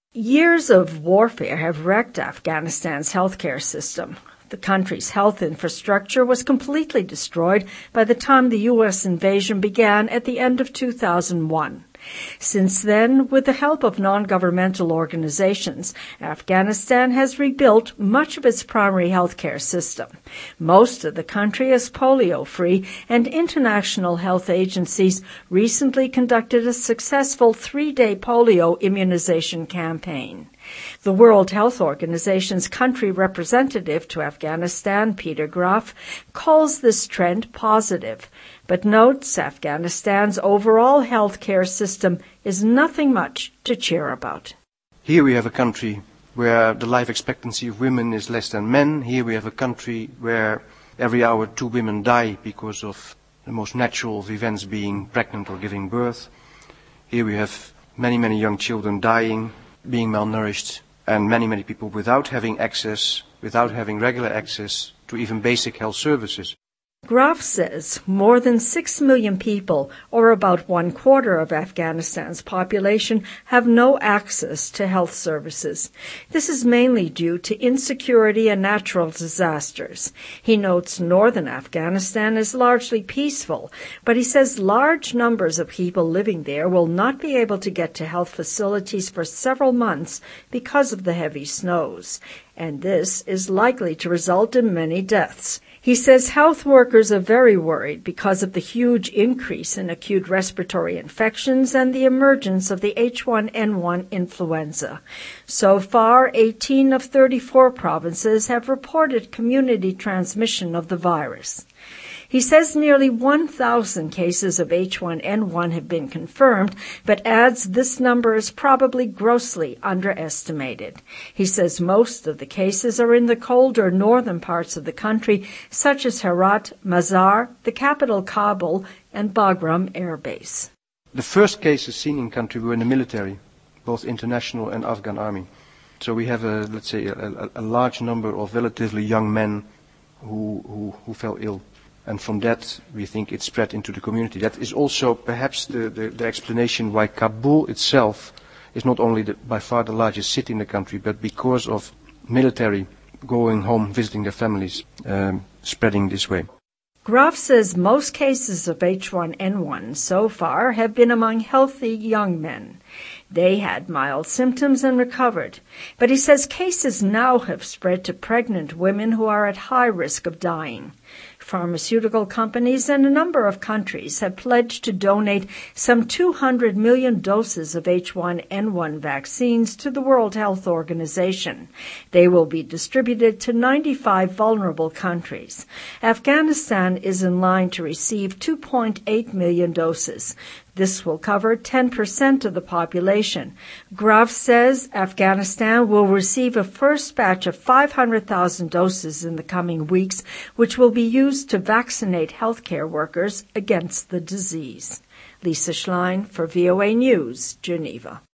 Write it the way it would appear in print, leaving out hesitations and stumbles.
Years of warfare have wrecked Afghanistan's healthcare system. The country's health infrastructure was completely destroyed by the time the U.S. invasion began at the end of 2001. Since then, with the help of non-governmental organizations, Afghanistan has rebuilt much of its primary healthcare system. Most of the country is polio-free, and international health agencies recently conducted a successful 3-day polio immunization campaign. The World Health Organization's country representative to Afghanistan, Peter Graf, calls this trend positive, but notes Afghanistan's overall healthcare system is nothing much to cheer about. Here we have a country where the life expectancy of women is less than men. Here we have a country where every hour 2 women die because of the most natural of events, being pregnant or giving birth. Here we have many young children dying, being malnourished, and many people without having regular access to even basic health services. Graf says more than 6 million people, or about 1/4 of Afghanistan's population, have no access to health services. This is mainly due to insecurity and natural disasters. He notes northern Afghanistan is largely peaceful, but he says large numbers of people living there will not be able to get to health facilities for several months because of the heavy snows, and this is likely to result in many deaths. He says health workers are very worried because of the huge increase in acute respiratory infections and the emergence of the H1N1 influenza. So far, 18 of 34 provinces have reported community transmission of the virus. He says nearly 1,000 cases of H1N1 have been confirmed, but adds this number is probably grossly underestimated. He says most of the cases are in the colder northern parts of the country, such as Herat, Mazar, the capital Kabul, and Bagram Air Base. The first cases seen in country were in the military, both international and Afghan army. So we have a large number of relatively young men who fell ill. And from that, we think it spread into the community. That is also perhaps the explanation why Kabul itself is not only by far the largest city in the country, but because of military going home, visiting their families, spreading this way. Graf says most cases of H1N1 so far have been among healthy young men. They had mild symptoms and recovered, but he says cases now have spread to pregnant women who are at high risk of dying. Pharmaceutical companies and a number of countries have pledged to donate some 200 million doses of H1N1 vaccines to the World Health Organization. They will be distributed to 95 vulnerable countries. Afghanistan is in line to receive 2.8 million doses. This will cover 10% of the population. Graf says Afghanistan will receive a first batch of 500,000 doses in the coming weeks, which will be used to vaccinate healthcare workers against the disease. Lisa Schlein for VOA News, Geneva.